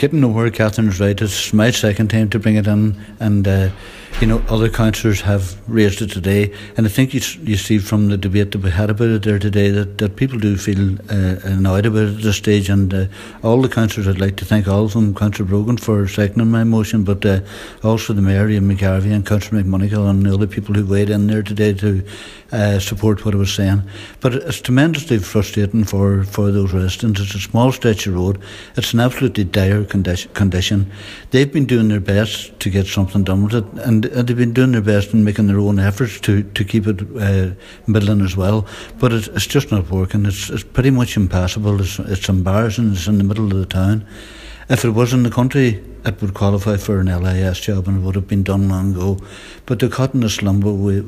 getting nowhere. Catherine's right. It's my second time to bring it in, and other councillors have raised it today. And I think you see from the debate that we had about it there today that people do feel annoyed about it at this stage. And all the councillors, I'd like to thank all of them, Councillor Brogan for seconding my motion, but also the Mayor, Ian McGarvey, and Councillor McMonigal, and the other people who weighed in there today to support what I was saying. But it's tremendously frustrating for those residents. It's a small stretch of road. It's an absolutely dire condition. They've been doing their best to get something done with it, and they've been doing their best in making their own efforts to keep it middling as well. But it's just not working. It's pretty much impassable. It's embarrassing. It's in the middle of the town. If it was in the country, it would qualify for an LIS job and it would have been done long ago. But they're caught in this limbo.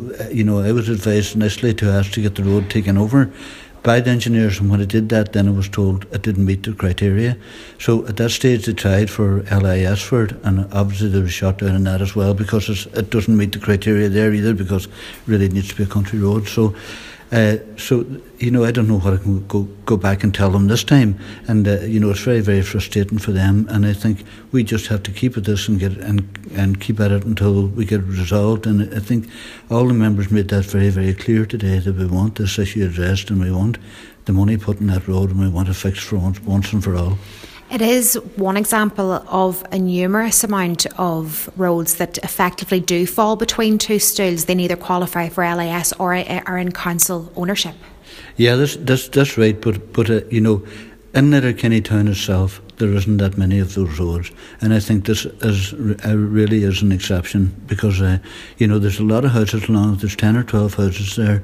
I was advised initially to ask to get the road taken over by the engineers, and when it did that, then I was told it didn't meet the criteria. So at that stage they tried for LIS for it, and obviously they were shot down on that as well, because it doesn't meet the criteria there either, because it really needs to be a country road. So I don't know what I can go back and tell them this time, and it's very, very frustrating for them. And I think we just have to keep at this and keep at it until we get it resolved. And I think all the members made that very, very clear today, that we want this issue addressed, and we want the money put in that road, and we want it fixed for once and for all. It is one example of a numerous amount of roads that effectively do fall between two stools. They neither qualify for LIS or are in council ownership. Yeah, that's right. But in Letterkenny town itself, there isn't that many of those roads, and I think this really is an exception, because there's a lot of houses along. There's 10 or 12 houses there,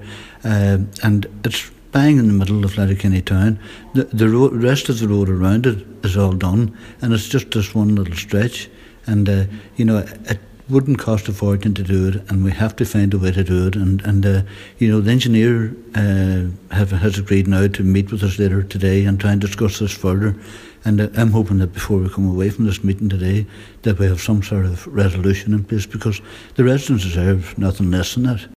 and it's bang in the middle of Letterkenny town. The rest of the road around it is all done, and it's just this one little stretch. And it wouldn't cost a fortune to do it, and we have to find a way to do it. And the engineer has agreed now to meet with us later today and try and discuss this further. And I'm hoping that before we come away from this meeting today, that we have some sort of resolution in place, because the residents deserve nothing less than that.